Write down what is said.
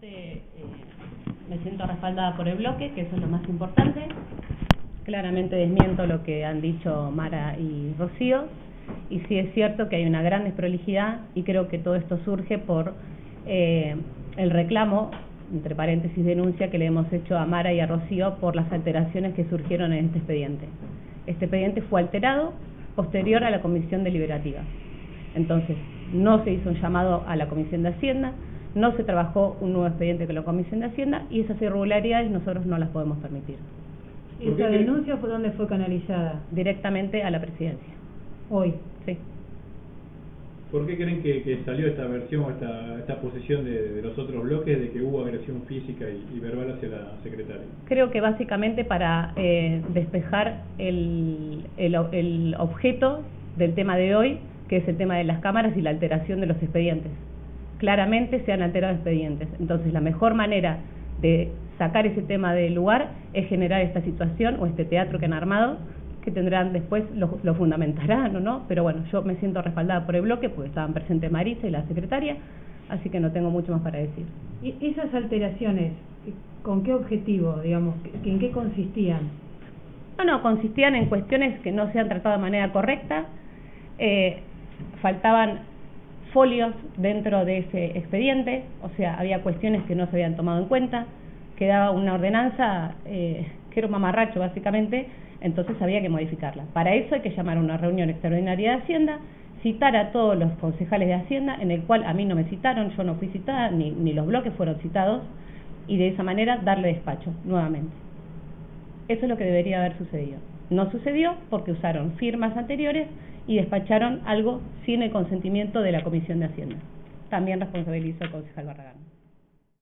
Me siento respaldada por el bloque, que eso es lo más importante. Claramente desmiento lo que han dicho Mara y Rocío, y sí es cierto que hay una gran desprolijidad, y creo que todo esto surge por el reclamo, entre paréntesis denuncia, que le hemos hecho a Mara y a Rocío por las alteraciones que surgieron en este expediente. Este expediente fue alterado posterior a la comisión deliberativa. Entonces, no se hizo un llamado a la Comisión de Hacienda, no se trabajó un nuevo expediente con la Comisión de Hacienda, y esas irregularidades nosotros no las podemos permitir. ¿Y esa denuncia fue dónde fue canalizada? Directamente a la Presidencia. Hoy. Sí. ¿Por qué creen que salió esta versión, esta posición de los otros bloques de que hubo agresión física y verbal hacia la secretaria? Creo que básicamente para despejar el objeto del tema de hoy, que es el tema de las cámaras y la alteración de los expedientes. Claramente se han alterado expedientes. Entonces, la mejor manera de sacar ese tema del lugar es generar esta situación o este teatro que han armado, que tendrán después, lo fundamentarán o no, pero bueno, yo me siento respaldada por el bloque porque estaban presentes Marisa y la secretaria, así que no tengo mucho más para decir. ¿Y esas alteraciones, con qué objetivo, digamos, en qué consistían? No, consistían en cuestiones que no se han tratado de manera correcta, faltaban folios dentro de ese expediente, o sea, había cuestiones que no se habían tomado en cuenta, quedaba una ordenanza que era un mamarracho básicamente, entonces había que modificarla. Para eso hay que llamar a una reunión extraordinaria de Hacienda, citar a todos los concejales de Hacienda, en el cual a mí no me citaron, yo no fui citada, ni los bloques fueron citados, y de esa manera darle despacho nuevamente. Eso es lo que debería haber sucedido. No sucedió porque usaron firmas anteriores y despacharon algo sin el consentimiento de la Comisión de Hacienda. También responsabilizo al concejal Barragán.